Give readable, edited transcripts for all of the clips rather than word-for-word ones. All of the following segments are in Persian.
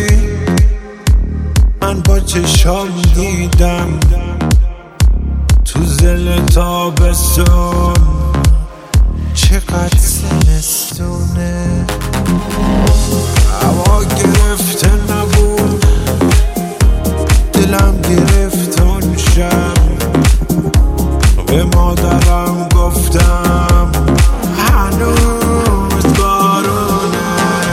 من با چشام دیدم تو زل تابستون چقدر زمستونه. هوا گرفته نبود، دلم گرفت اون شب. به مادرم گفتم هنوز بارونه.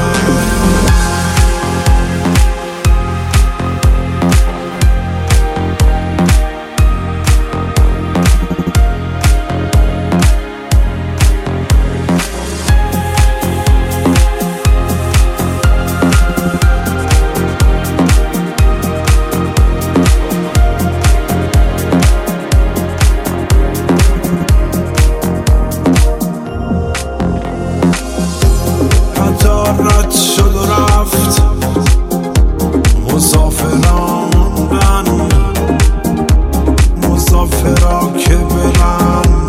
رد شد و رفت مسافران من، مسافرا که برن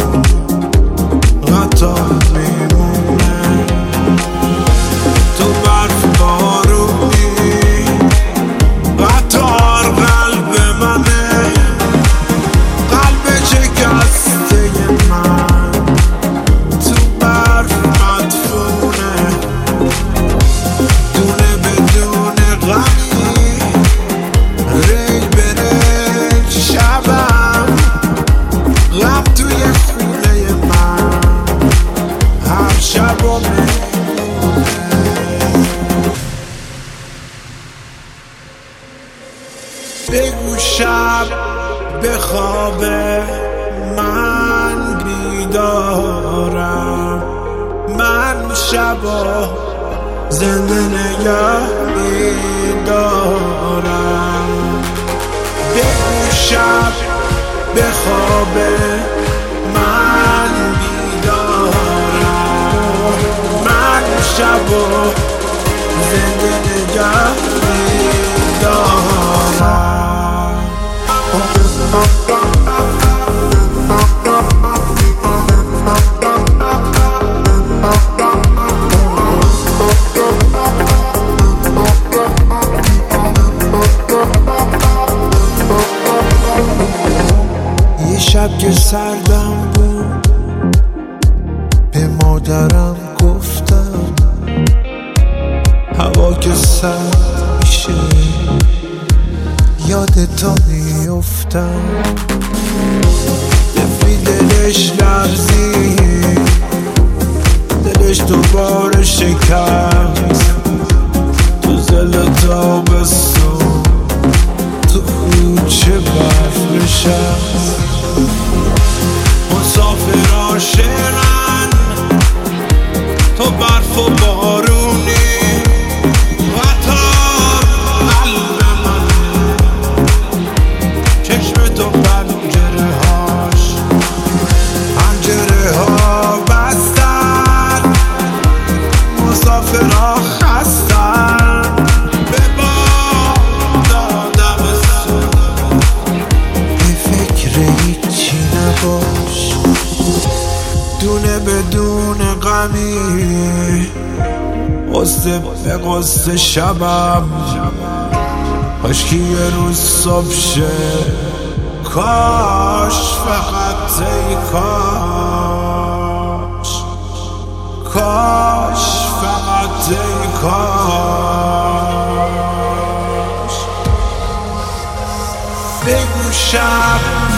قطار میمونه. تو برف بارونی قطار قلب منه، قلب شکسته من تو برف مدفونه. دونه بدون غمی ریل به ریل شبم، غم توی خونه من هر شب و میمونه. بگو شب بخوابه من بیدارم، من شبا زنده نگه میدارم. بگو شب بخوابه من بیدارم، من شبا زنده نگه میدارم. شب که سردم بود به مادرم گفتم هوا که سرد میشه یادتا میفتم. دفی دلش لرزید، دلش دوباره شکست تو زل تابستون تو کوچه برف نشست. مسافرها شعرن تو برف و بارونی، قطار قلب من چشم تو پنجره ها بستن. مسافرها خستن به باد دادم سون. بی فکر هیچی نباش، دونه بدون غمی قصه به قصه شبم. کاش که یه روز صبح شه، کاش فقط ای کاش، کاش فقط ای کاش. بگو شب